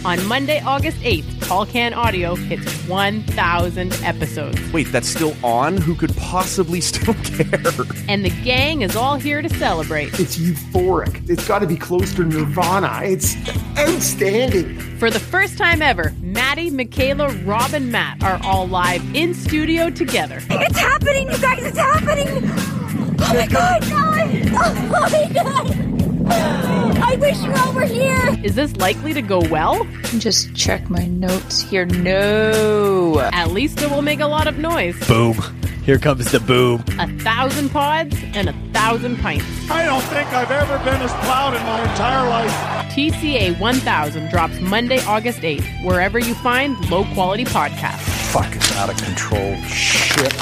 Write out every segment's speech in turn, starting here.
On Monday, August 8th, Tall Can Audio hits 1,000 episodes. Wait, that's still on? Who could possibly still care? And the gang is all here to celebrate. It's euphoric. It's got to be close to Nirvana. It's outstanding. For the first time ever, Maddie, Michaela, Rob, and Matt are all live in studio together. It's happening, you guys! It's happening! Oh my God! Oh my God! I wish you all were here! Is this likely to go well? Just check my notes here. No. At least it will make a lot of noise. Boom. Here comes the boom. 1,000 pods and 1,000 pints. I don't think I've ever been as proud in my entire life. TCA 1000 drops Monday, August 8th, wherever you find low-quality podcasts. Fucking out of control shit.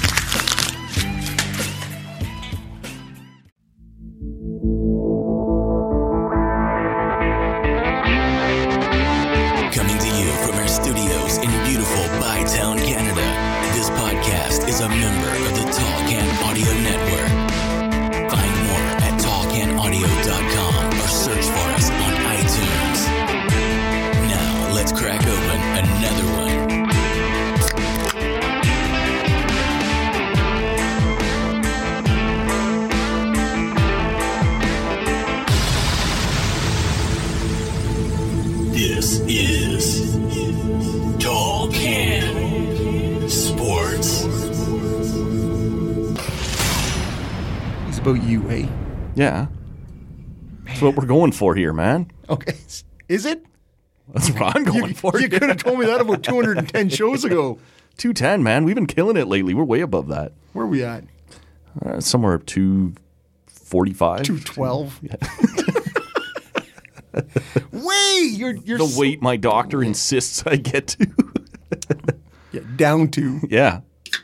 Coming to you from our studios in beautiful Bytown, Canada. This podcast is a member of the Tall Can Audio Network. Find more at tallcanaudio.com or search for us on iTunes. Now, let's crack open another one. This is Tall Can Sports. It's about you, eh? Yeah. That's what we're going for here, man. Okay. Is it? That's what I'm going for. You could have told me that about 210 shows ago. 210, man. We've been killing it lately. We're way above that. Where are we at? Somewhere 245. 212. Yeah. Wait, you're the weight my doctor insists I get to. Yeah, down to. Yeah.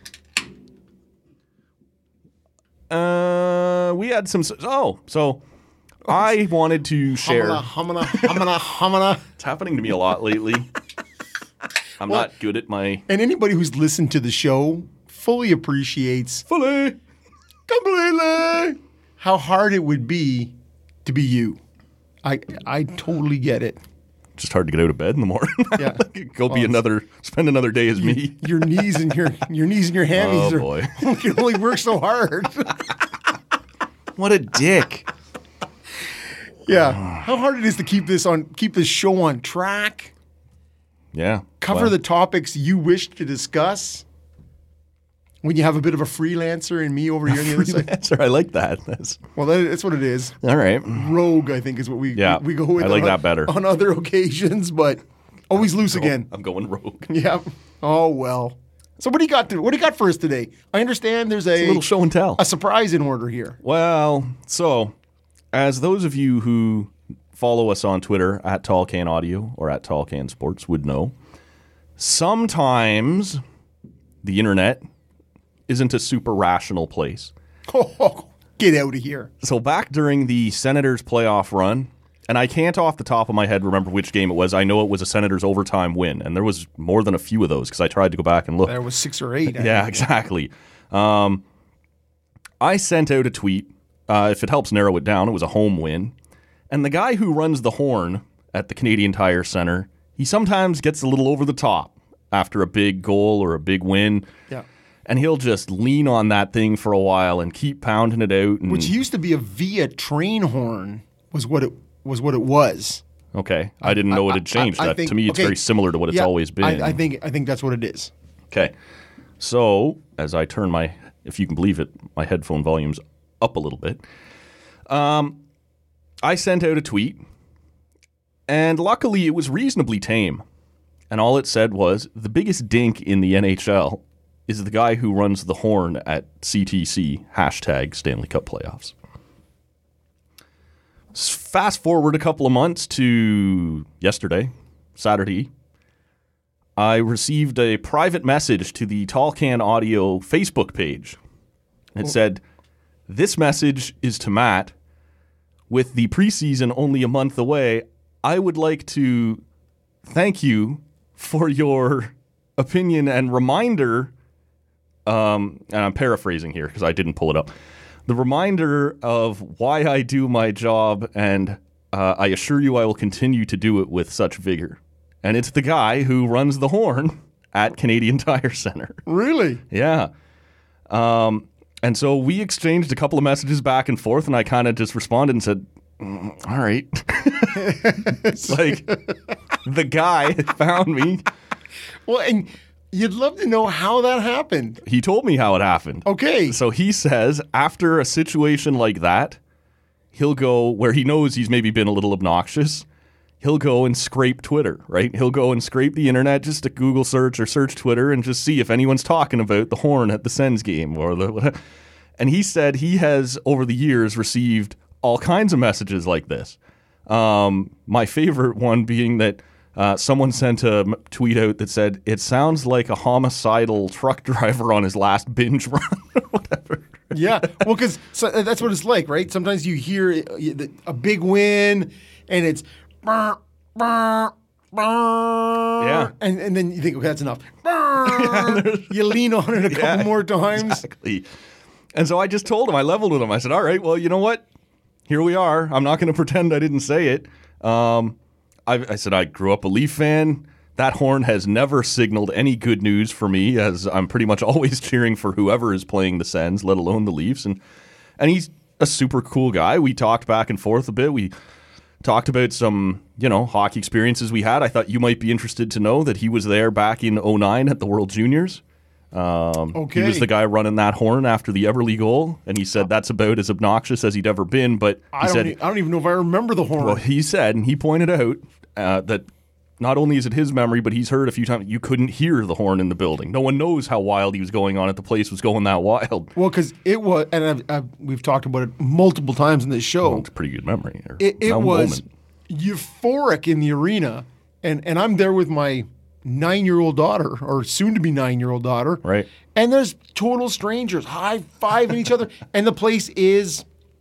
We had some. So I wanted to share. Humana. It's happening to me a lot lately. I'm not good at my. And anybody who's listened to the show fully appreciates completely how hard it would be to be you. I totally get it. Just hard to get out of bed in the morning. Yeah. Spend another day as me. Your knees and your hammies can only work so hard. What a dick. Yeah. How hard it is to keep this show on track. Yeah. Cover the topics you wish to discuss. When you have a bit of a freelancer and me over here on the other side. I like that. That's what it is. All right. Rogue, I think, is what we go with. I like that better. On other occasions, but always loose again. I'm going rogue. Yeah. Oh, well. So what do you got for us today? I understand there's a little show and tell. A surprise in order here. Well, so as those of you who follow us on Twitter at Tall Can Audio or at Tall Can Sports would know, sometimes the internet isn't a super rational place. Oh, get out of here. So back during the Senators playoff run, and I can't off the top of my head remember which game it was. I know it was a Senators overtime win, and there was more than a few of those because I tried to go back and look. There was 6 or 8. Yeah, exactly. I sent out a tweet. If it helps narrow it down, it was a home win. And the guy who runs the horn at the Canadian Tire Center, he sometimes gets a little over the top after a big goal or a big win. Yeah. And he'll just lean on that thing for a while and keep pounding it out. And which used to be a Via train horn was what it was. Okay. I didn't know it had changed. To me, it's very similar to what it's always been. I think that's what it is. Okay. So as I turn if you can believe it, my headphone volume's up a little bit. I sent out a tweet, and luckily it was reasonably tame. And all it said was, the biggest dink in the NHL is the guy who runs the horn at CTC, # Stanley Cup playoffs. Fast forward a couple of months to yesterday, Saturday, I received a private message to the Tall Can Audio Facebook page. It said, "This message is to Matt. With the preseason only a month away, I would like to thank you for your opinion and reminder." And I'm paraphrasing here because I didn't pull it up. The reminder of why I do my job, and I assure you I will continue to do it with such vigor. and it's the guy who runs the horn at Canadian Tire Center. Really? Yeah. And so we exchanged a couple of messages back and forth, and I kind of just responded and said, all right. Like, the guy found me. Well, and you'd love to know how that happened. He told me how it happened. Okay. So he says after a situation like that, he'll go where he knows he's maybe been a little obnoxious. He'll go and scrape Twitter, right? He'll go and scrape the internet just to Google search or search Twitter and just see if anyone's talking about the horn at the Sens game or the. And he said he has over the years received all kinds of messages like this. My favorite one being that someone sent a tweet out that said, "It sounds like a homicidal truck driver on his last binge run," or whatever. Yeah, well, because that's what it's like, right? Sometimes you hear a big win, and it's burr, burr, burr, Yeah. and then you think, okay, that's enough. Burr, you lean on it a couple more times. Exactly. And so I just told him, I leveled with him. I said, all right, well, you know what? Here we are. I'm not going to pretend I didn't say it. I said, I grew up a Leaf fan. That horn has never signaled any good news for me, as I'm pretty much always cheering for whoever is playing the Sens, let alone the Leafs. And he's a super cool guy. We talked back and forth a bit. We talked about some, hockey experiences we had. I thought you might be interested to know that he was there back in 2009 at the World Juniors. Okay. He was the guy running that horn after the Everly goal, and he said that's about as obnoxious as he'd ever been. But he said, I don't even know if I remember the horn. well, he said, and he pointed out that not only is it his memory, but he's heard a few times you couldn't hear the horn in the building. No one knows how wild he was going on it. The place was going that wild. Well, because it was, and we've talked about it multiple times in this show. Well, it's a pretty good memory. It was euphoric in the arena, and I'm there with my 9-year-old daughter, or soon-to-be 9-year-old daughter. Right. And there's total strangers high-fiving each other, and the place is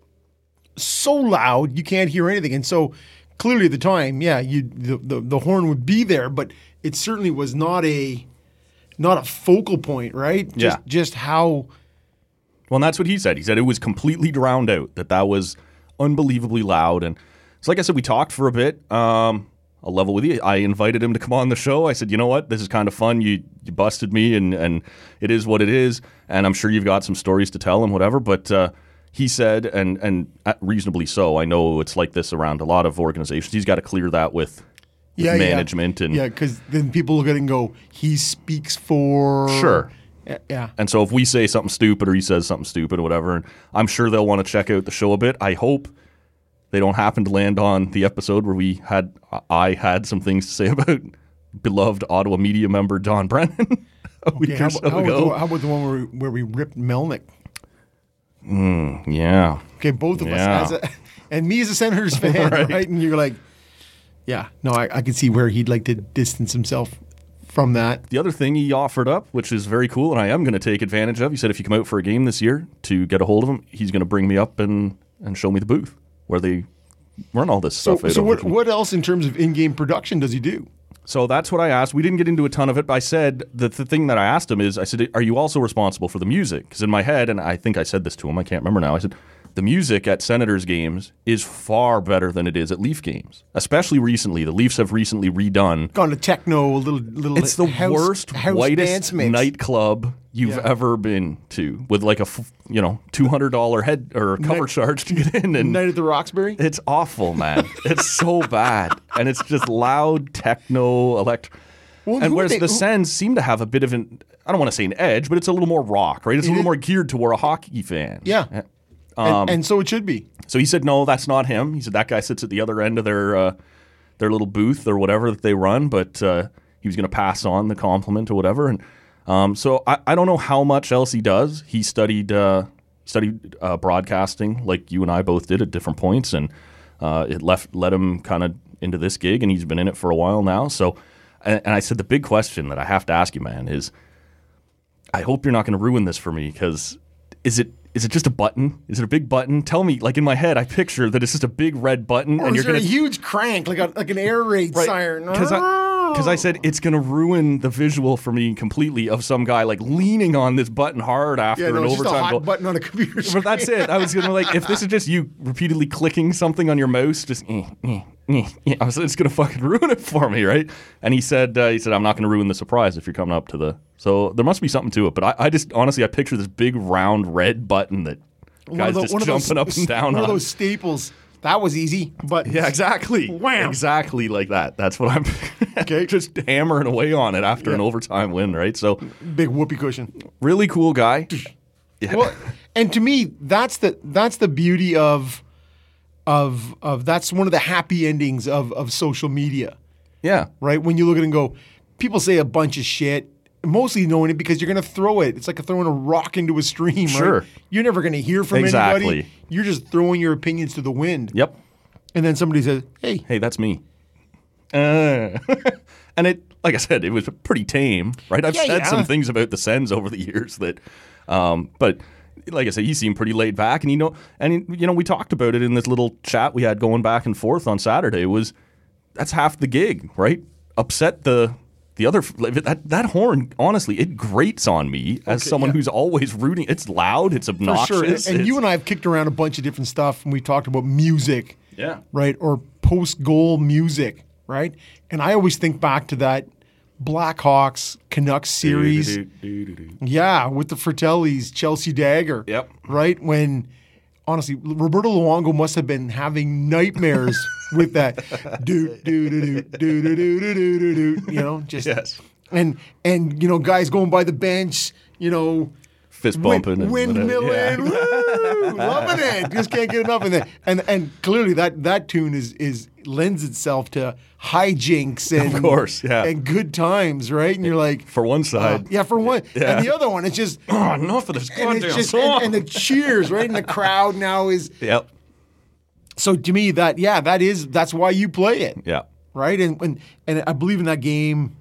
so loud you can't hear anything. And so clearly at the time, the horn would be there, but it certainly was not a focal point, right? Just how. Well, and that's what he said. He said it was completely drowned out. That was unbelievably loud. And so, like I said, we talked for a bit. I'll level with you. I invited him to come on the show. I said, you know what? This is kind of fun. You busted me, and it is what it is. And I'm sure you've got some stories to tell and whatever. But he said, and reasonably so, I know it's like this around a lot of organizations. He's got to clear that with management. Yeah, because then people look at it and go, he speaks for. Sure. Yeah. And so if we say something stupid or he says something stupid or whatever, and I'm sure they'll want to check out the show a bit. I hope they don't happen to land on the episode where I had some things to say about beloved Ottawa media member Don Brennan a week or so ago. How about the one where we ripped Melnick? Yeah. Okay, both of us. And me as a Senators fan, right? And you're like, yeah. No, I could see where he'd like to distance himself from that. The other thing he offered up, which is very cool, and I am going to take advantage of, he said if you come out for a game this year to get a hold of him, he's going to bring me up and show me the booth where they run all this stuff out. So what else in terms of in-game production does he do? So that's what I asked. We didn't get into a ton of it, but I said the thing that I asked him is, I said, are you also responsible for the music? Because in my head, and I think I said this to him, I can't remember now, I said, the music at Senators games is far better than it is at Leaf games, especially recently. The Leafs have recently redone. Gone to techno, a little. It's the worst, whitest mix. Nightclub you've ever been to, with like a $200 head or cover charge to get in. And Night at the Roxbury. It's awful, man. It's so bad, and it's just loud techno electro. Well, and whereas the Sens seem to have a bit of an, I don't want to say an edge, but it's a little more rock, right? It's a little more geared toward a hockey fan. Yeah. And so it should be. So he said, no, that's not him. He said that guy sits at the other end of their little booth or whatever that they run, but he was going to pass on the compliment or whatever. And so I don't know how much else he does. He studied broadcasting like you and I both did at different points, and it led him kind of into this gig, and he's been in it for a while now. So, and I said the big question that I have to ask you, man, is I hope you're not going to ruin this for me, because is it just a button? Is it a big button? Tell me, like in my head, I picture that it's just a big red button. Or and is you're there a huge crank, like an air raid siren? Because I said it's going to ruin the visual for me completely of some guy like leaning on this button hard after an overtime just a hot goal. button on a computer screen. But that's it. I was going to if this is just you repeatedly clicking something on your mouse, just Yeah, I was it's going to fucking ruin it for me, right? And he said, I'm not going to ruin the surprise if you're coming up to the. So there must be something to it. But I just honestly, I picture this big round red button that guys just jumping up and down on. One of those staples. That was easy, but yeah, exactly. Wham. Exactly like that. That's what I'm okay. Just hammering away on it after an overtime win, right? So big whoopee cushion. Really cool guy. Yeah. Well, and to me, that's the beauty of that's one of the happy endings of social media. Yeah. Right? When you look at it and go, people say a bunch of shit, mostly knowing it because you're going to throw it. It's like throwing a rock into a stream, sure. Right? You're never going to hear from anybody. You're just throwing your opinions to the wind. Yep. And then somebody says, hey, that's me. And it, like I said, it was pretty tame, right? I've said some things about the Sens over the years that, but like I said, he seemed pretty laid back, and we talked about it in this little chat we had going back and forth on Saturday. That's half the gig, right? Upset the other that horn. Honestly, it grates on me as someone who's always rooting. It's loud. It's obnoxious. For sure. And you and I have kicked around a bunch of different stuff, and we talked about music, right, or post-goal music, right? And I always think back to that Blackhawks Canucks series. Yeah, with the Fratellis, Chelsea Dagger. Yep. Right? When, honestly, Roberto Luongo must have been having nightmares with that just and guys going by the bench, fist bumping, windmilling, woo, loving it. Just can't get enough of that. And clearly that tune is lends itself to hijinks and of course, and good times, right? And you're like, for one side, for one, and the other one, it's just enough of this goddamn song. And the cheers, right? And the crowd now is So to me, that's why you play it, right? And I believe in that game,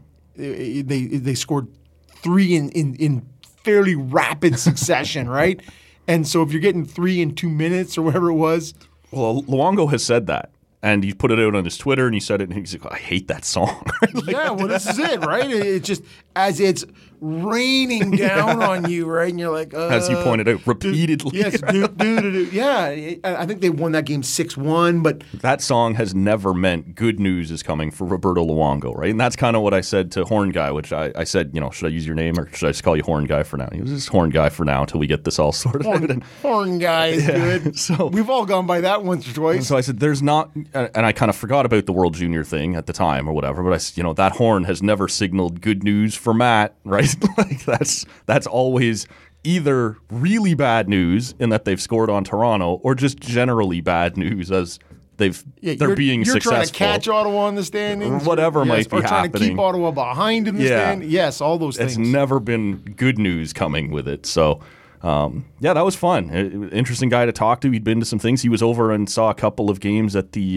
they scored 3 in fairly rapid succession, right? And so if you're getting 3 in 2 minutes or whatever it was. Well, Luongo has said that. And he put it out on his Twitter, and he said it, and he's like, I hate that song. This is it, right? It's just as it's raining down on you, right? And you're like, as you pointed out, repeatedly. Yes, yeah. I think they won that game 6-1, but that song has never meant good news is coming for Roberto Luongo, right? And that's kind of what I said to Horn Guy, which I said, should I use your name or should I just call you Horn Guy for now? He was just Horn Guy for now until we get this all sorted out. Horn Guy is good. So we've all gone by that once or twice. So I said, there's not, and I kind of forgot about the World Junior thing at the time or whatever, but I said, that horn has never signaled good news for Matt, right? Like that's always either really bad news in that they've scored on Toronto, or just generally bad news as they're being successful. You're trying to catch Ottawa in the standings, whatever might be or trying happening. to keep Ottawa behind in the standings. Yes, all those things. It's never been good news coming with it. So. That was fun. Interesting guy to talk to. He'd been to some things. He was over and saw a couple of games at the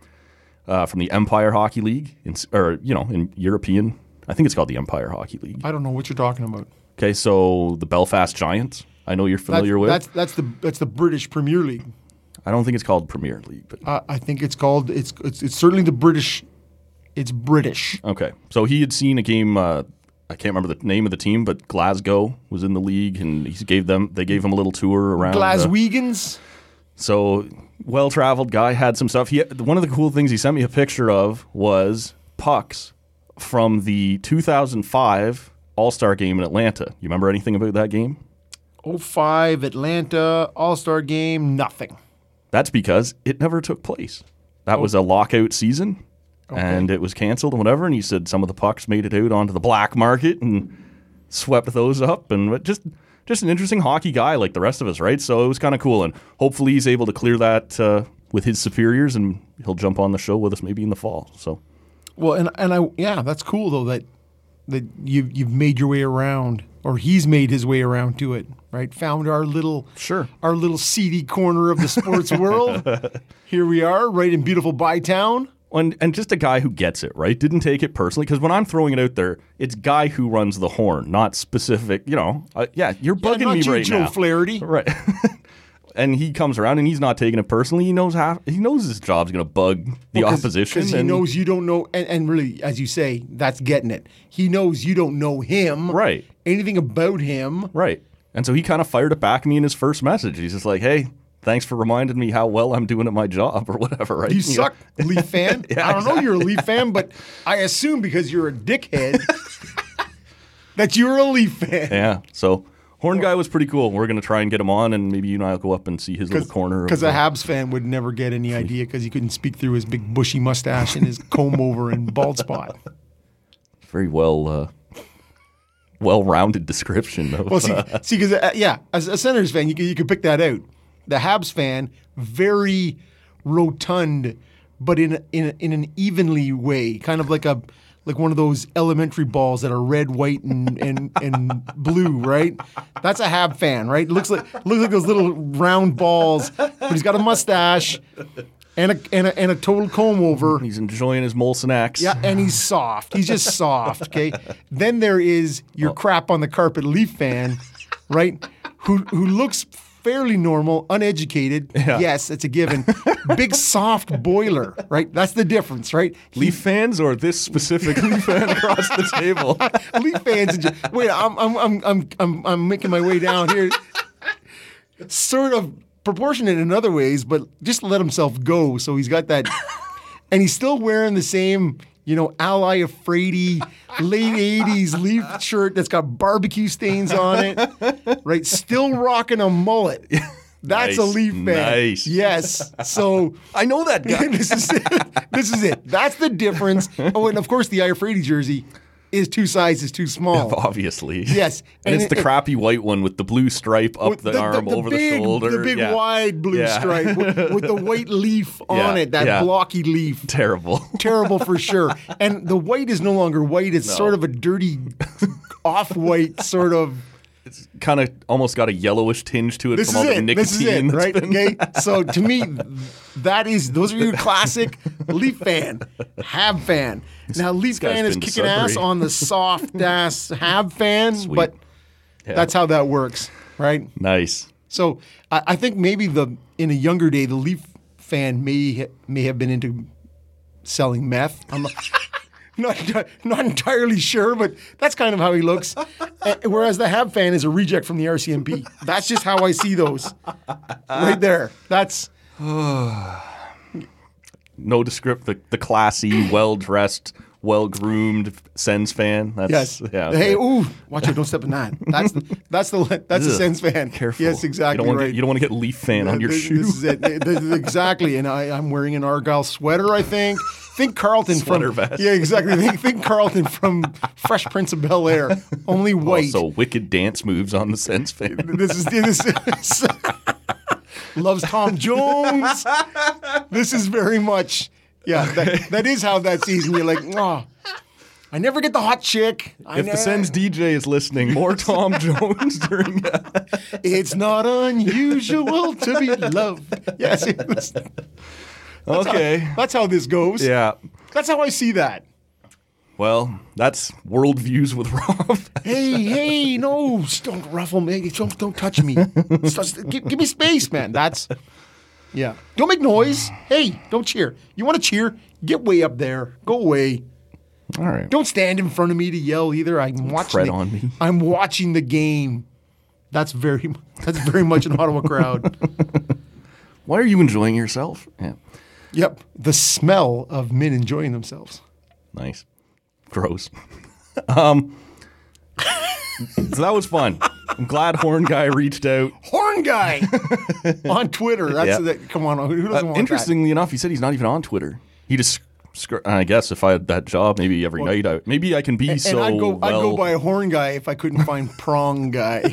from the Empire Hockey League, in European. I think it's called the Empire Hockey League. I don't know what you're talking about. Okay, so the Belfast Giants. I know you're familiar with. That's the British Premier League. I don't think it's called Premier League, but I think it's called. It's certainly the British. It's British. Okay, so he had seen a game. I can't remember the name of the team, but Glasgow was in the league, and they gave him a little tour around. Glaswegians. So well-traveled guy, had some stuff. One of the cool things he sent me a picture of was pucks from the 2005 All-Star game in Atlanta. You remember anything about that game? 2005 Atlanta All-Star game, nothing. That's because it never took place. That was a lockout season. Okay. And it was canceled and whatever, and he said some of the pucks made it out onto the black market and swept those up, and just an interesting hockey guy like the rest of us, right? So it was kind of cool, and hopefully he's able to clear that with his superiors, and he'll jump on the show with us maybe in the fall. So, well, that's cool though that you've made your way around, or he's made his way around to it, right? Found our little seedy corner of the sports world. Here we are, right in beautiful Bytown. And just a guy who gets it, right? Didn't take it personally. Because when I'm throwing it out there, it's guy who runs the horn, not specific, you're bugging me right Joe now. Flaherty. Right. And he comes around and he's not taking it personally. He knows his job's going to bug the opposition. Because he knows you don't know, and really, as you say, that's getting it. He knows you don't know him. Right. Anything about him. Right. And so he kind of fired it back at me in his first message. He's just like, hey, thanks for reminding me how well I'm doing at my job or whatever, right? You suck, Leaf fan. Yeah, I don't know you're a Leaf fan, but I assume because you're a dickhead that you're a Leaf fan. Yeah. So Horn Guy was pretty cool. We're going to try and get him on, and maybe you and I will go up and see his little corner. Because a Habs fan would never get any idea because he couldn't speak through his big bushy mustache and his comb over and bald spot. Very well-rounded description, though. Well, see, because as a Senators fan, you could pick that out. The Habs fan, very rotund, but in an evenly way, kind of like one of those elementary balls that are red, white, and blue, right? That's a Hab fan, right? Looks like those little round balls, but he's got a mustache and a total comb over. He's enjoying his Molson X. Yeah, and he's soft. He's just soft, okay? Then there is your crap on the carpet Leaf fan, right? Who looks fairly normal, uneducated. Yeah. Yes, it's a given. Big soft boiler, right? That's the difference, right? Leaf fans or this specific Leaf fan across the table? Leaf fans. Wait, I'm making my way down here. Sort of proportionate in other ways, but just let himself go. So he's got that, and he's still wearing the same, Ally Afraidy late 80s Leaf shirt that's got barbecue stains on it, right? Still rocking a mullet. That's a Leaf fan. Nice. Yes. So I know that guy. This is it. That's the difference. Oh, and of course the Afraidy jersey is 2 sizes too small. Obviously. Yes. And it's the crappy white one with the blue stripe up the arm, over the shoulder. The big wide blue stripe with the white leaf on it, that blocky leaf. Terrible. Terrible for sure. And the white is no longer white. It's sort of a dirty off-white sort of. It's kind of almost got a yellowish tinge to it from all the nicotine. This is it, right? Okay. So to me, those are your classic Leaf fan, Hab fan. Now Leaf fan is kicking ass on the soft ass Hab fan, but that's how that works, right? Nice. So I think maybe in a younger day, the Leaf fan may have been into selling meth. I'm not entirely sure, but that's kind of how he looks. Whereas the Hab fan is a reject from the RCMP. That's just how I see those. Right there. That's no descript. The classy, well-dressed, well-groomed Sens fan. That's, yes. Yeah. Hey, ooh, watch out! Don't step in that. That's the Sens fan. Careful. Yes, exactly. You don't want to get Leaf fan on your shoe. This is it. Exactly. And I'm wearing an Argyle sweater. I think. Think Carlton Sweater from vest. Yeah, exactly. Think Carlton from Fresh Prince of Bel-Air. Only white. Also, wicked dance moves on the Sens fan. This is loves Tom Jones. This is very much that is how that season. You're like, oh, I never get the hot chick. If the Sens DJ is listening, more Tom Jones during that. It's not unusual to be loved. Yes. That's how this goes. Yeah. That's how I see that. Well, that's Worldviews with Rob. Hey, no, don't ruffle me. Don't touch me. Give me space, man. Don't make noise. Hey, don't cheer. You want to cheer? Get way up there. Go away. All right. Don't stand in front of me to yell either. On me. I'm watching the game. That's very much an Ottawa crowd. Why are you enjoying yourself? Yeah. Yep. The smell of men enjoying themselves. Nice. Gross. So that was fun. I'm glad Horn Guy reached out. Horn Guy on Twitter. Come on. Who doesn't want Interestingly enough, he said he's not even on Twitter. He just, I guess if I had that job, maybe every night, maybe I can be and I'd go by Horn Guy if I couldn't find Prong Guy.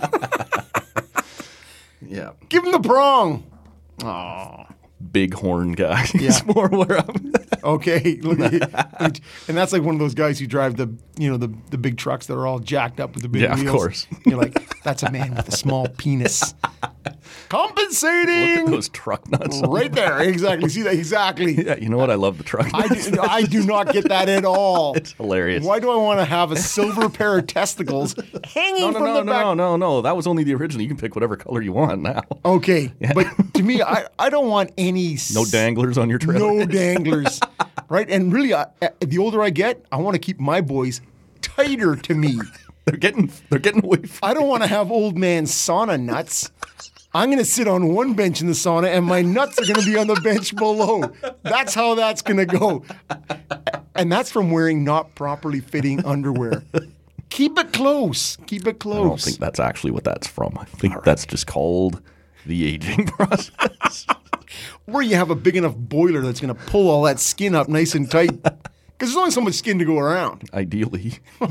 Yeah. Give him the prong. Oh. Big Horn Guy. It's more where I'm. Okay, look at it. And that's like one of those guys who drive the big trucks that are all jacked up with the big wheels. Yeah, of course. You're like, that's a man with a small penis. Compensating. Look at those truck nuts. Right there, exactly. See that exactly. Yeah, you know what? I love the truck nuts. I do not get that at all. It's hilarious. Why do I want to have a silver pair of testicles hanging from the back? No. That was only the original. You can pick whatever color you want now. Okay, but to me, I don't want any. No danglers on your trailer. No danglers, right? And really, the older I get, I want to keep my boys tighter to me. They're getting away from I don't want to have old man sauna nuts. I'm going to sit on one bench in the sauna and my nuts are going to be on the bench below. That's how that's going to go. And that's from wearing not properly fitting underwear. Keep it close. Keep it close. I don't think that's actually what that's from. I think that's just called the aging process. Or you have a big enough boiler that's going to pull all that skin up nice and tight. Because there's only so much skin to go around. Ideally.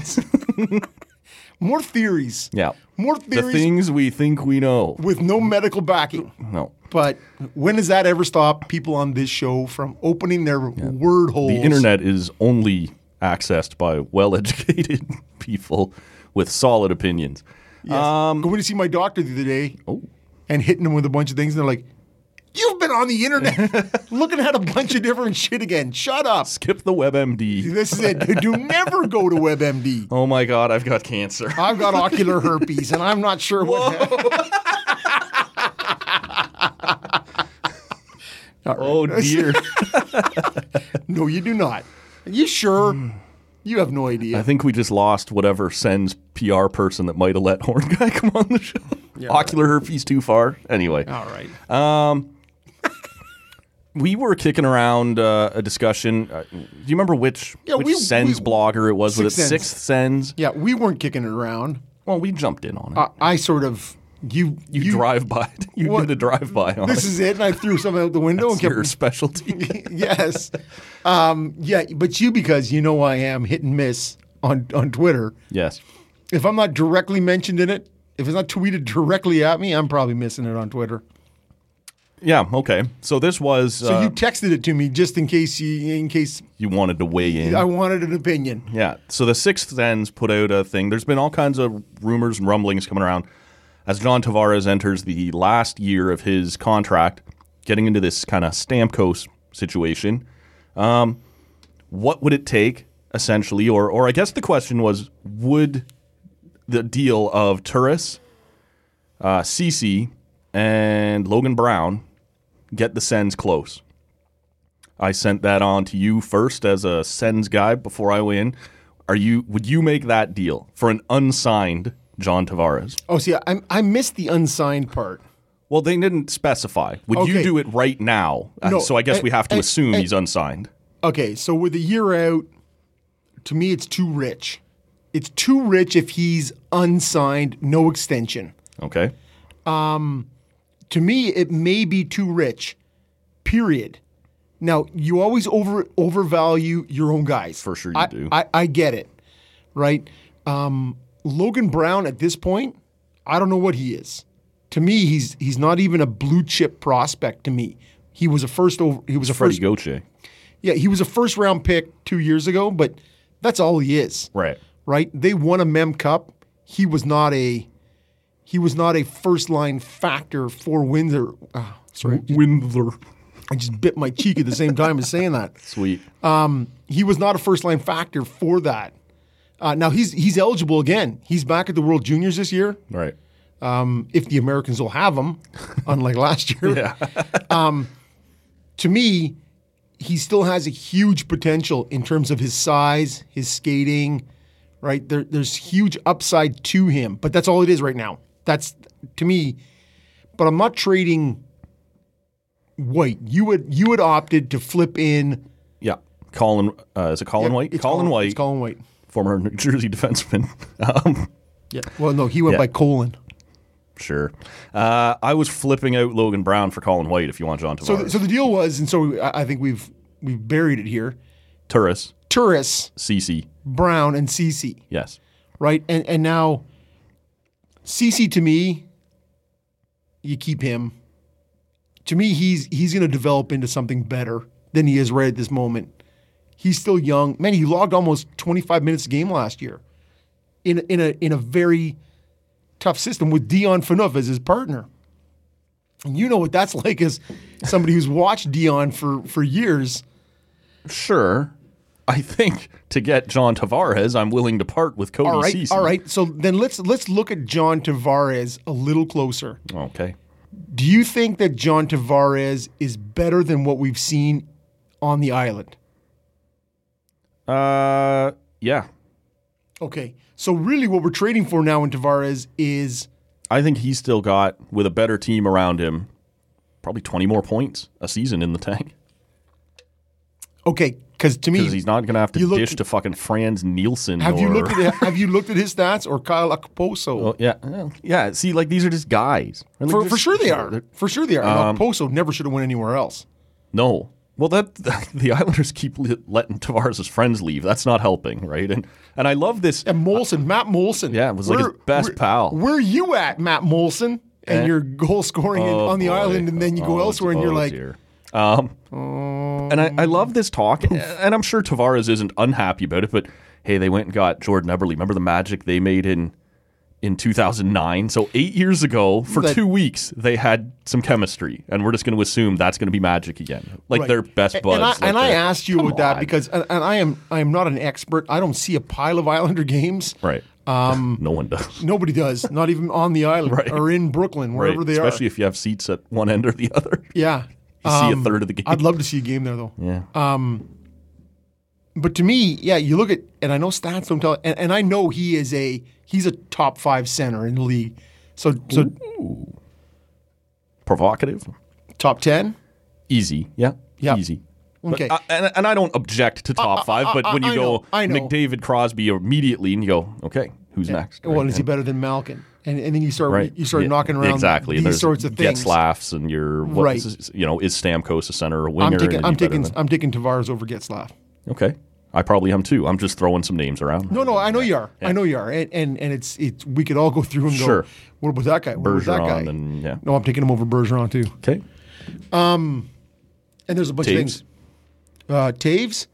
More theories. Yeah. More The theories things we think we know. with no medical backing. No. But when does that ever stop people on this show from opening their word holes? The internet is only accessed by well-educated people with solid opinions. Yes. Going to see my doctor the other day and hitting him with a bunch of things. And they're like, you've been on the internet looking at a bunch of different shit again. Shut up. Skip the WebMD. This is it. Do never go to WebMD. Oh my God, I've got cancer. I've got ocular herpes, and I'm not sure what. Oh dear. No, you do not. Are you sure? You have no idea. I think we just lost whatever Sen's PR person that might have let Horn Guy come on the show. Yeah, Ocular herpes too far. Anyway. All right. We were kicking around a discussion. Do you remember which Sens blogger it was? Was it Sixth Sens? Yeah, we weren't kicking it around. Well, we jumped in on it. I sort of you drive by. You What? did a drive by on This it. is it, and I threw something out the window That's and your kept. specialty. Yes, yeah, but you, because you know I am hit and miss on Twitter. Yes. If I'm not directly mentioned in it, if it's not tweeted directly at me, I'm probably missing it on Twitter. Yeah. Okay. So this was. So you texted it to me just in case you wanted to weigh in. I wanted an opinion. Yeah. So the Sixth Sens put out a thing. There's been all kinds of rumors and rumblings coming around as John Tavares enters the last year of his contract, getting into this kind of Stamkos situation. What would it take, essentially, or I guess the question was, would the deal of Turris, Ceci, and Logan Brown get the Sens close? I sent that on to you first as a Sens guy before I went in. Would you make that deal for an unsigned John Tavares? Oh, see, I missed the unsigned part. Well, they didn't specify. Would you Okay. do it right now? No, So I guess we have to assume he's unsigned. Okay, so with a year out, to me, it's too rich. It's too rich if he's unsigned, no extension. Okay. To me, it may be too rich, period. Now, you always overvalue your own guys. For sure you do. I get it, right? Logan Brown at this point, I don't know what he is. To me, he's not even a blue chip prospect to me. He was a first Freddie Gauthier. Yeah, he was a first round pick 2 years ago, but that's all he is. Right. Right? They won a Mem Cup. He was not a first line factor for Windsor. Sorry, Windsor. I just bit my cheek at the same time as saying that. Sweet. He was not a first line factor for that. Now he's eligible again. He's back at the World Juniors this year. Right. If the Americans will have him, unlike last year. Yeah. To me, he still has a huge potential in terms of his size, his skating, right? There's huge upside to him, but that's all it is right now. That's, to me, but I'm not trading White. You had opted to flip in. Yeah. Colin, is it Colin White? It's Colin White. It's Colin White. Former New Jersey defenseman. Yeah. Well, no, he went by Colin. Sure. I was flipping out Logan Brown for Colin White if you want John Tavares. So the deal was, and so I think we've buried it here. Turris, Ceci, Brown, and Ceci. yes. Right? And now Ceci, to me, you keep him. To me, he's going to develop into something better than he is right at this moment. He's still young. Man, he logged almost 25 minutes a game last year in a very tough system with Dion Phaneuf as his partner. And you know what that's like as somebody who's watched Dion for years. Sure. I think to get John Tavares, I'm willing to part with Cody Ceci. All right. So then let's look at John Tavares a little closer. Okay. Do you think that John Tavares is better than what we've seen on the island? Yeah. Okay. So really what we're trading for now in Tavares is I think he's still got, with a better team around him, probably 20 more points a season in the tank. Okay, because to me, Because he's not going to have to dish to fucking Franz Nielsen. Have you looked at his stats or Kyle Okposo? Oh, yeah. See, like, these are just guys. For sure they are. For sure they are. And Okposo never should have went anywhere else. No. Well, the Islanders keep letting Tavares' friends leave. That's not helping, right? And I love this. And Molson, Matt Molson. Yeah, it was like his best pal. Where are you at, Matt Molson? And your goal scoring on the island, and then you go elsewhere, and you're like, dear. And I love this talk, and I'm sure Tavares isn't unhappy about it, but hey, they went and got Jordan Eberle. Remember the magic they made in 2009? So 8 years ago, for 2 weeks, they had some chemistry, and we're just going to assume that's going to be magic again. Like right. They're best buds. And I asked you about that because, and I am not an expert. I don't see a pile of Islander games. Right. No one does. Nobody does. Not even on the island right. or in Brooklyn, wherever they are. Especially if you have seats at one end or the other. Yeah. You see a third of the game. I'd love to see a game there, though. Yeah. But to me, yeah, you look at, and I know stats don't tell, and I know he's a top 5 center in the league. So Ooh. Provocative. Top 10? Easy. Yeah. Yep. Easy. Okay. But, and I don't object to top 5, but when you go I know. McDavid, Crosby immediately, and you go, okay, who's next? Well, Right? is he better than Malkin? And then you start Yeah, knocking around exactly. these sorts of things. Getzlafs and Right. is Stamkos a center or a winger? I'm taking Tavares over Getzlaf. Okay. I probably am too. I'm just throwing some names around. No, I know you are. Yeah. I know you are. And it's we could all go through and Sure. go, what about that guy? What about that guy? Bergeron and yeah. No, I'm taking him over Bergeron too. Okay. And there's a bunch of things. Taves?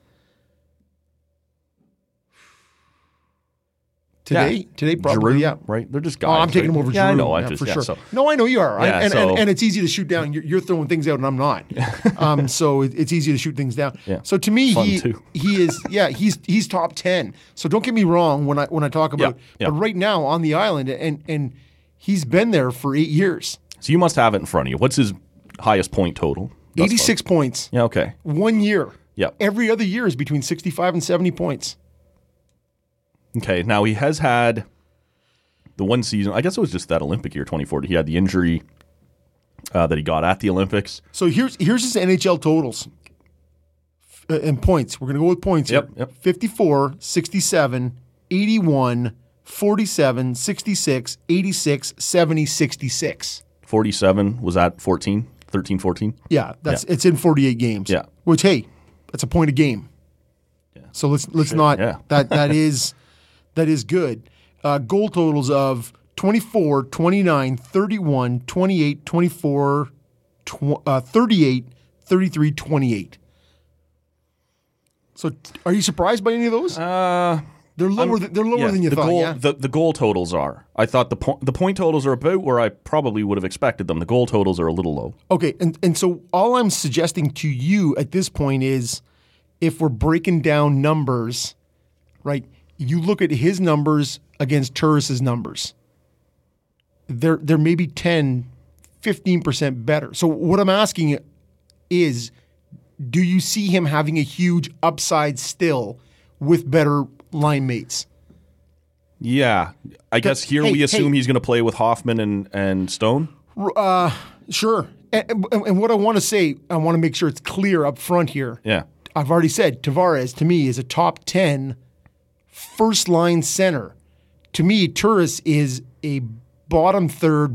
Today probably, Giroux, yeah. right? They're just guys. Oh, I'm taking right? him over Yeah, Giroux. I know. I just, for yeah, sure. So. No, I know you are. Yeah, and it's easy to shoot down. You're throwing things out and I'm not. So it's easy to shoot things down. Yeah. So to me, Fun too. he is, he's top 10. So don't get me wrong when I talk about, Yeah. but right now on the island, and he's been there for 8 years. So you must have it in front of you. What's his highest point total? thus 86 points. far? Yeah, okay. 1 year. Yeah. Every other year is between 65 and 70 points. Okay. Now he has had the one season, I guess it was just that Olympic year, 2040. He had the injury that he got at the Olympics. So here's his NHL totals and points. We're going to go with points here. Yep. 54, 67, 81, 47, 66, 86, 70, 66. 47 was at 13, 14? Yeah, it's in 48 games. Yeah. Which, hey, that's a point a game. Yeah. So let's not yeah. that is good. Goal totals of 24, 29, 31, 28, 24, 38, 33, 28. So are you surprised by any of those? They're lower than you thought. The goal totals are. I thought the point totals are about where I probably would have expected them. The goal totals are a little low. Okay, and so all I'm suggesting to you at this point is if we're breaking down numbers, right, you look at his numbers against Turris's numbers. They're maybe 10, 15% better. So what I'm asking is, do you see him having a huge upside still with better line mates? Yeah. I guess here we assume he's going to play with Hoffman and Stone? Sure. And what I want to say, I want to make sure it's clear up front here. Yeah. I've already said Tavares, to me, is a top 10 first-line center. To me, Turris is a bottom third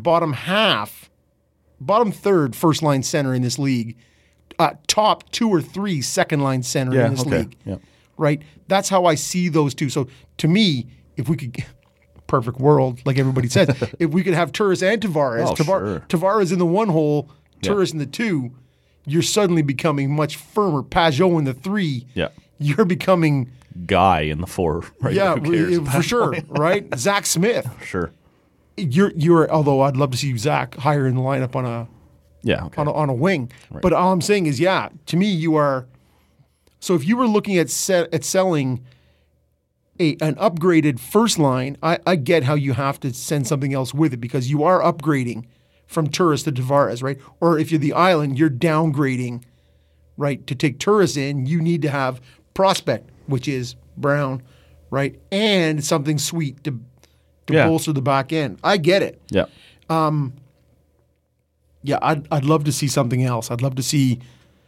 first-line center in this league. Top 2 or 3 second-line center in this league. Yeah. Right? That's how I see those two. So to me, if we could, perfect world, like everybody says, if we could have Turris and Tavares, sure. Tavares in the one hole, Turris in the two, you're suddenly becoming much firmer. Pajot in the 3, you're becoming Guy in the 4. Right? Yeah, Who cares for sure, right? Zach Smith. Sure. You're. Although I'd love to see Zach higher in the lineup on a wing. Right. But all I'm saying is, to me, you are. So if you were looking at selling an upgraded first line, I get how you have to send something else with it because you are upgrading from Turris to Tavares, right? Or if you're the Island, you're downgrading, right? To take Turris in, you need to have prospect, which is Brown, right? And something sweet to Yeah. bolster the back end. I get it. Yeah. Yeah, I'd love to see something else. I'd love to see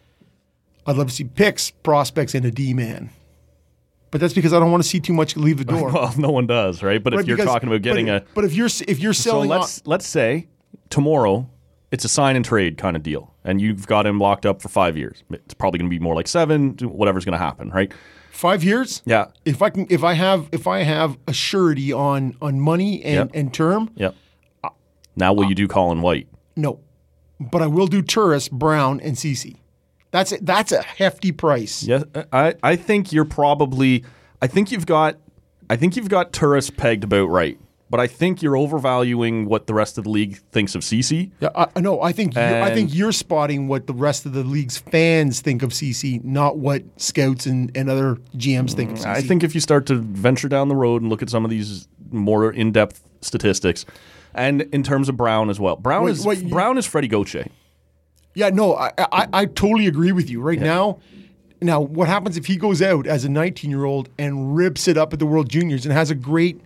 picks, prospects, and a D-man. But that's because I don't want to see too much leave the door. Well, no one does, right? But Right, if you're because- talking about getting but if you're selling, let's say tomorrow it's a sign and trade kind of deal, and you've got him locked up for 5 years. It's probably going to be more like 7, whatever's going to happen, right? 5 years. Yeah. If I have a surety on money Yep. and term, Yep. Now will you do Colin White? no. But I will do Turris, Brown, and Cece. That's a hefty price. Yeah, I think you're probably. I think you've got Turris pegged about right, but I think you're overvaluing what the rest of the league thinks of CC. Yeah, I know. I think And- you're spotting what the rest of the league's fans think of CC, not what scouts and other GMs think of CC. I think if you start to venture down the road and look at some of these more in-depth statistics, and in terms of Brown as well, Brown is Freddie Gauthier. Yeah, no, I totally agree with you. Right now, what happens if he goes out as a 19-year-old and rips it up at the World Juniors and has a great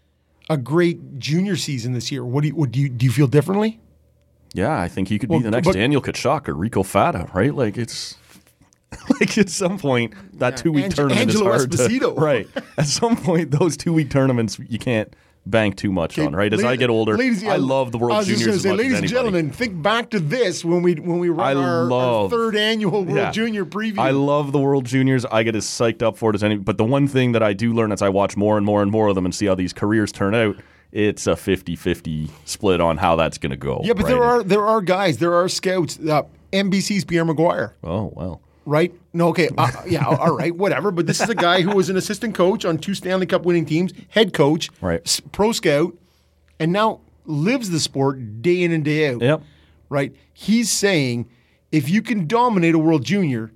junior season this year? Do you feel differently? Yeah, I think he could Well, be the next but- Daniel Kachuk or Rico Fata, right? Like it's like at some point that 2-week tournament Angelo is hard Esposito. to right. At some point, those 2-week tournaments you can't bank too much on, right? As I get older, I love the World Juniors as much ladies as and anybody. gentlemen, think back to this when we run our third annual World Junior preview. I love the World Juniors. I get as psyched up for it as any. But the one thing that I do learn as I watch more and more and more of them and see how these careers turn out, it's a 50-50 split on how that's going to go. Yeah, but right? there are guys, there are scouts. NBC's Pierre Maguire. Oh, well. Right? No, okay. Yeah, all right, whatever. But this is a guy who was an assistant coach on 2 Stanley Cup winning teams, head coach, Right. Pro scout, and now lives the sport day in and day out. Yep. Right? He's saying if you can dominate a World Junior,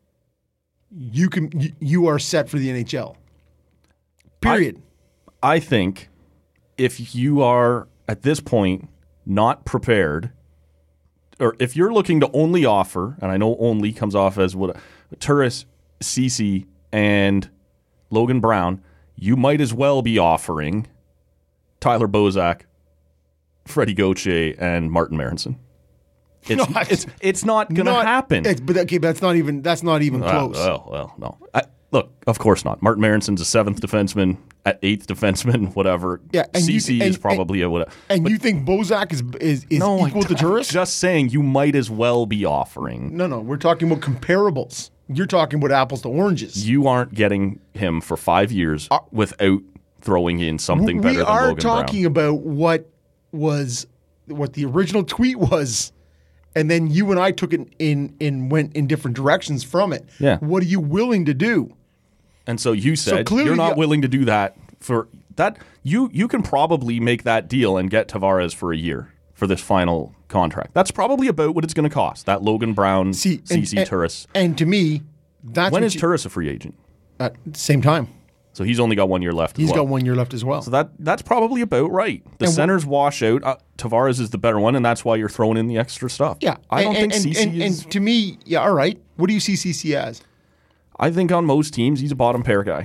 you are set for the NHL. Period. I think if you are at this point not prepared, or if you're looking to only offer, and I know only comes off as what Turris, Cece, and Logan Brown, you might as well be offering Tyler Bozak, Freddie Gauthier, and Martin Marinson. It's not going to happen. But that's not even close. Well, no. Look, of course not. Martin Marinson's a 7th defenseman, at 8th defenseman, whatever. Yeah, and CC is probably a whatever. And you think Bozak is equal to Turris? Just saying, you might as well be offering. No, we're talking about comparables. You're talking about apples to oranges. You aren't getting him for 5 years without throwing in something better than Logan Brown. We are talking about what the original tweet was, and then you and I took it in went in different directions from it. Yeah. What are you willing to do? And so you said clearly you're not willing to do that for that. You can probably make that deal and get Tavares for a year for this final contract. That's probably about what it's going to cost. That Logan Brown, CC Turris. And to me, that's when is Turris a free agent? At same time. So he's only got 1 year left. He's got 1 year left as well. So that's probably about right. The centers wash out. Tavares is the better one, and that's why you're throwing in the extra stuff. Yeah, I don't think CC is. And to me, yeah, all right. What do you see CC as? I think on most teams he's a bottom pair guy.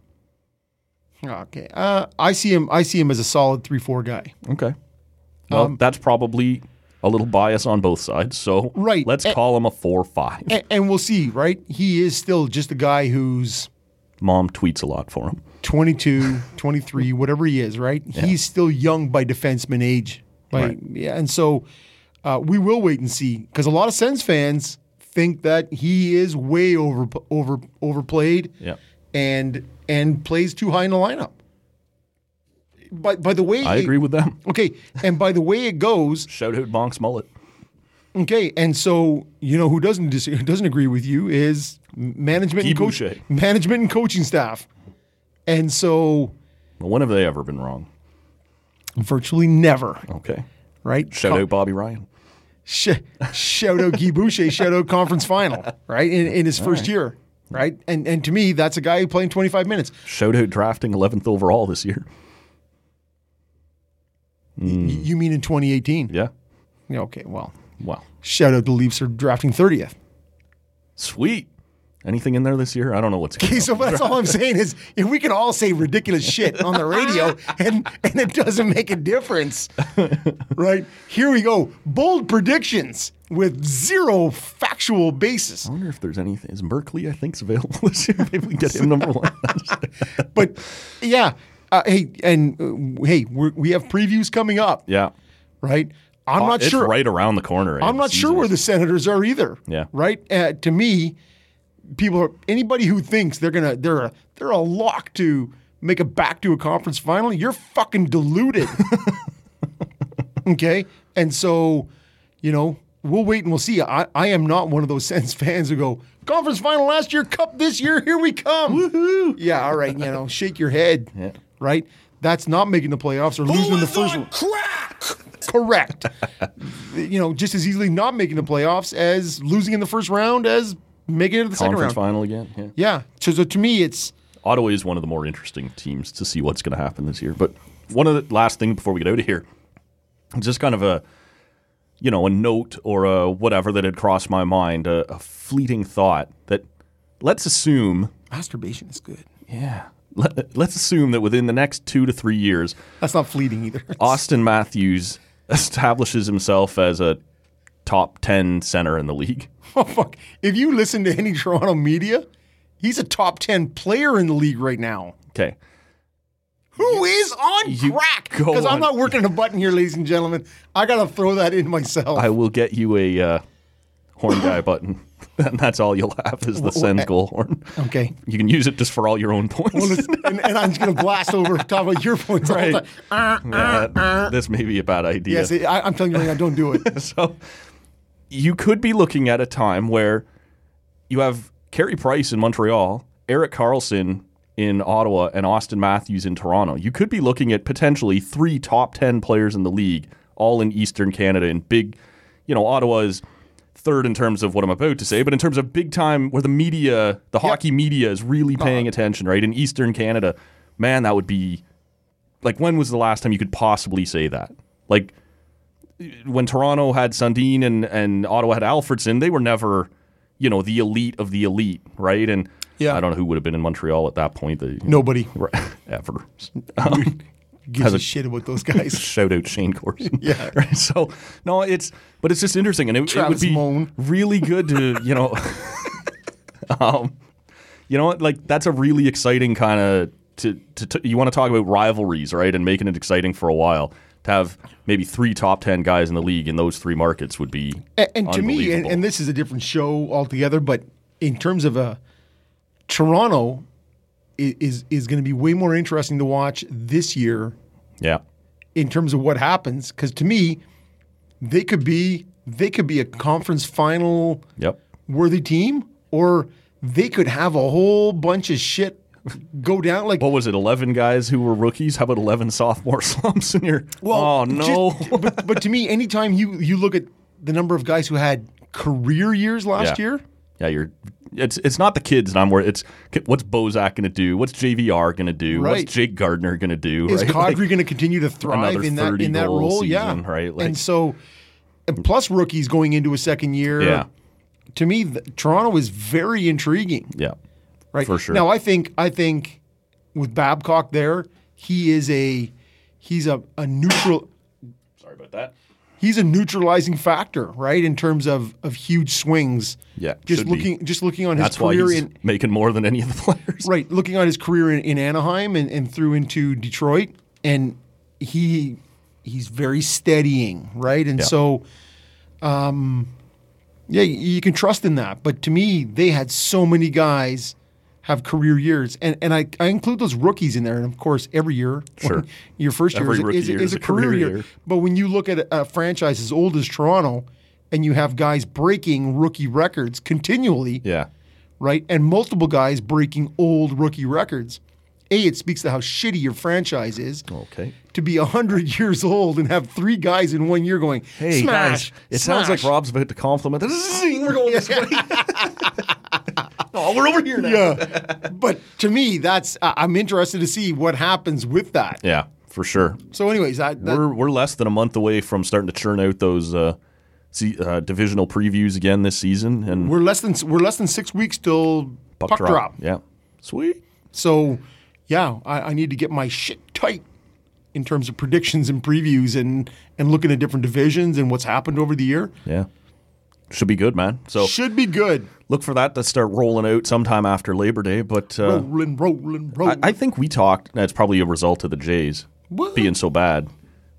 Okay, I see him as a solid 3-4 guy. Okay. Well, that's probably a little bias on both sides. So right. let's call him a 4-5. And we'll see. Right, he is still just a guy who's mom tweets a lot for him. 22, 23, whatever he is. Right, Yeah. He's still young by defenseman age. Right. Yeah, and so we will wait and see because a lot of Sens fans think that he is way overplayed. Yeah. And plays too high in the lineup. By the way, I agree with them. Okay, and by the way it goes, shout out Bonks Mullet. Okay, and so who doesn't agree with you is management and coaching staff, and so when have they ever been wrong? Virtually never. Okay, right. Shout out Bobby Ryan. Shout out Guy Boucher. Shout out conference final. Right in his first year. Right, and to me, that's a guy playing 25 minutes. Shout out drafting 11th overall this year. You mean in 2018? Yeah. Okay, well. Wow. Shout out the Leafs are drafting 30th. Sweet. Anything in there this year? I don't know what's going Okay, on. so that's all I'm saying is if we can all say ridiculous shit on the radio and it doesn't make a difference, right? Here we go. Bold predictions with zero factual basis. I wonder if there's anything. Is Berkeley, I think, is available this year? Maybe we can get him number one. But yeah, we have previews coming up, Yeah. right? I'm not it's sure. right around the corner. I'm not sure where the Senators are either. Yeah. Right? To me, anybody who thinks they're a lock to make it back to a conference final, you're fucking deluded. Okay? And so, we'll wait and we'll see. I am not one of those Sens fans who go, conference final last year, cup this year, here we come. Woohoo! Yeah, all right, shake your head. Yeah. Right? That's not making the playoffs or losing in the first one. Correct. Just as easily not making the playoffs as losing in the first round as making it to the second Conference round. final again. Yeah. So to me, it's Ottawa is one of the more interesting teams to see what's going to happen this year. But one of the last things before we get out of here, just kind of a note or a whatever that had crossed my mind, a fleeting thought that let's assume. masturbation is good. Yeah. Let's assume that within the next 2 to 3 years, That's not fleeting either. Austin Matthews establishes himself as a top 10 center in the league. Oh, fuck. If you listen to any Toronto media, he's a top 10 player in the league right now. Okay. Who is on crack? go Because I'm on. not working a button here, ladies and gentlemen. I got to throw that in myself. I will get you a horn guy button. And that's all you'll have is the Sens goal horn. Okay. You can use it just for all your own points. Well, and I'm just going to blast over top of your points Right. all the time. This may be a bad idea. Yes, I'm telling you right now, don't do it. So you could be looking at a time where you have Carey Price in Montreal, Erik Karlsson in Ottawa, and Austin Matthews in Toronto. You could be looking at potentially 3 top 10 players in the league, all in Eastern Canada. And big, Ottawa is third in terms of what I'm about to say, but in terms of big time where the media, the hockey media is really paying attention, right? In Eastern Canada, man, that would be like, when was the last time you could possibly say that? Like, when Toronto had Sundin and Ottawa had Alfredson, they were never, the elite of the elite, right? And Yeah. I don't know who would have been in Montreal at that point. Nobody Ever. gives a shit about those guys. Shout out Shane Corson. Yeah. Right. So, no, but it's just interesting. And it would Travis be Moan. really good to, like, that's a really exciting kind of, you want to talk about rivalries, right? And making it exciting for a while. To have maybe 3 top 10 guys in the league in those 3 markets would be And to me, unbelievable. and this is a different show altogether, but in terms of Toronto is going to be way more interesting to watch this year Yeah. in terms of what happens. Because to me, they could be a conference final Yep. worthy team, or they could have a whole bunch of shit go down. Like, What was it, 11 guys who were rookies? How about 11 sophomore slumps in your... oh, no. but to me, anytime you look at the number of guys who had career years last year, Yeah, it's not the kids that I'm worried. It's what's Bozak going to do? What's JVR going to do? Right. What's Jake Gardner going to do? is right? Kadri going to continue to thrive another in that 30-goal role? season, Yeah, right? Like- and so, and plus rookies going into a second year. Yeah. To me, Toronto is very intriguing. Yeah, Right, for sure. Now, I think with Babcock there, he's a neutral. Sorry about that. He's a neutralizing factor, right, in terms of huge swings. Yeah, just should be. looking on his That's why career he's making more than any of the players. right, looking on his career in Anaheim and through into Detroit, and he's very steadying, right, and so, you can trust in that. But to me, they had so many guys have career years, and I include those rookies in there, and of course, every year, Sure. your first Every year rookie is year a career year. But when you look at a franchise as old as Toronto, and you have guys breaking rookie records continually, Yeah, right, and multiple guys breaking old rookie records, it speaks to how shitty your franchise is. okay. To be 100 years old and have 3 guys in 1 year going, Hey, smash, guys, it sounds like smash. Rob's about to compliment. We're going this way. Oh, we're over here now. Yeah, but to me, I'm interested to see what happens with that. Yeah, for sure. So, anyways, We're less than a month away from starting to churn out those divisional previews again this season, and We're less than 6 weeks till puck drop. Yeah, sweet. So, yeah, I need to get my shit tight in terms of predictions and previews and looking at different divisions and what's happened over the year. Yeah, should be good, man. So Should be good. look for that to start rolling out sometime after Labor Day. But Rolling. I think we talked. That's probably a result of the Jays What? being so bad.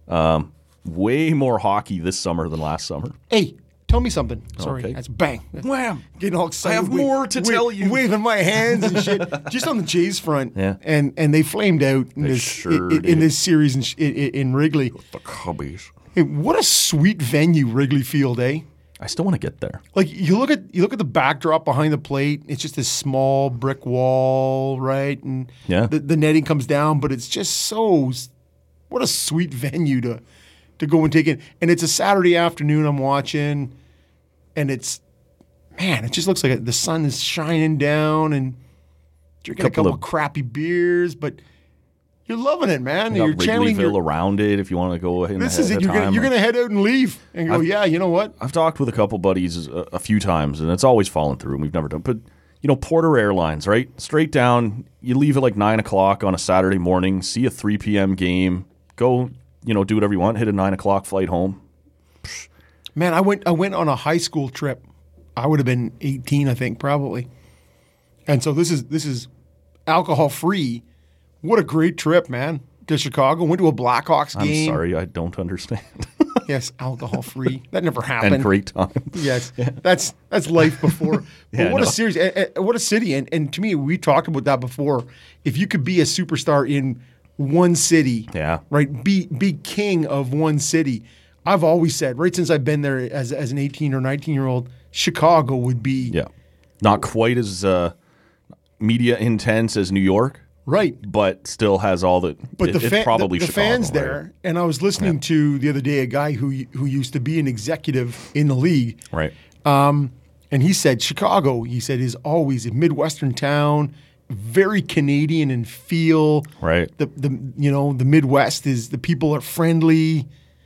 Way more hockey this summer than last summer. Hey, tell me something. Sorry, Okay. that's bang. Wham! Getting all excited. I have more to tell you. Waving my hands and shit. Just on the Jays front. Yeah. And they flamed out in this sure in did. this series in Wrigley. The Cubbies. Hey, what a sweet venue, Wrigley Field, eh? I still want to get there. Like you look at the backdrop behind the plate. It's just this small brick wall, right? And Yeah. the netting comes down, but it's just so. What a sweet venue to go and take in. And it's a Saturday afternoon. I'm watching, and it just looks like the sun is shining down, and drinking a couple of crappy beers, but you're loving it, man. You You're got channeling Wrigleyville around it if you want to go ahead. This is it. You're gonna head out and leave and go. Yeah, you know what? I've talked with a couple buddies a few times, and it's always fallen through, and we've never done. But Porter Airlines, right? Straight down. You leave at like 9 o'clock on a Saturday morning. See a 3 p.m. game. Go, do whatever you want. Hit a 9 o'clock flight home. Man, I went on a high school trip. I would have been 18, I think, probably. And so this is alcohol free. What a great trip, man. To Chicago. Went to a Blackhawks game. I'm sorry, I don't understand. Yes, alcohol free. That never happened. And great time. Yes, that's life before. Yeah, But what no. a series! What a city! And to me, we talked about that before. If you could be a superstar in one city, Yeah. right, be king of one city. I've always said, right since I've been there as an 18 or 19-year-old, Chicago would be Yeah. Not quite as media intense as New York, right. but still has all the. But it's probably the Chicago, fans right? there, and I was listening to the other day a guy who used to be an executive in the league, Right. and he said Chicago. He said is always a Midwestern town, very Canadian in feel. Right. The Midwest is the people are friendly.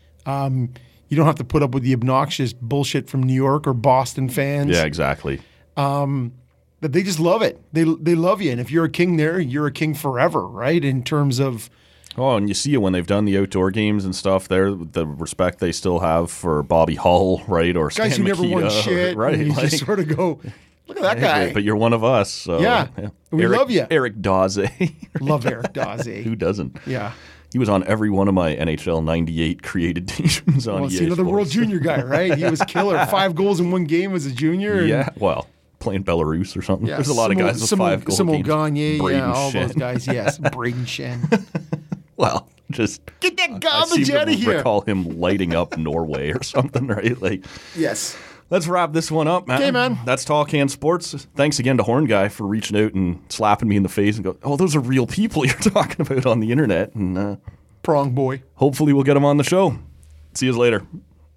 You don't have to put up with the obnoxious bullshit from New York or Boston fans. Yeah, exactly. But they just love it. They love you, and if you're a king there, you're a king forever, right? In terms of. Oh, and you see it when they've done the outdoor games and stuff there, the respect they still have for Bobby Hull, right? Or Guys Stan who never won Mikita, shit, right? and you just sort of go, look at that guy. But you're one of us. So, Yeah. We love you. Eric Daze. Love Eric Daze. Who doesn't? Yeah. He was on every one of my NHL 98 created teams on Well, EA see, another Sports. World Junior guy, right? He was killer. 5 goals in one game as a junior. and- Yeah, well, playing Belarus or something. Yeah, There's a lot of guys with 5 goal Simo games. Gagne, Braden all Shen. those guys, yes. Braden Shen. Well, just Get that I garbage seem out to of here. recall him lighting up Norway or something, right? Like, Yes. let's wrap this one up, man. Okay, man. That's Tall Can Sports. Thanks again to Horn Guy for reaching out and slapping me in the face and go, oh, those are real people you're talking about on the internet. And Prong boy. hopefully we'll get them on the show. See you later.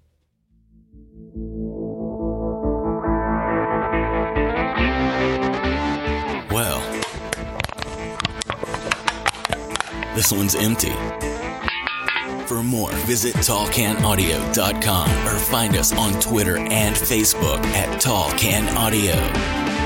Well, this one's empty. For more, visit tallcanaudio.com or find us on Twitter and Facebook at Tall Can Audio.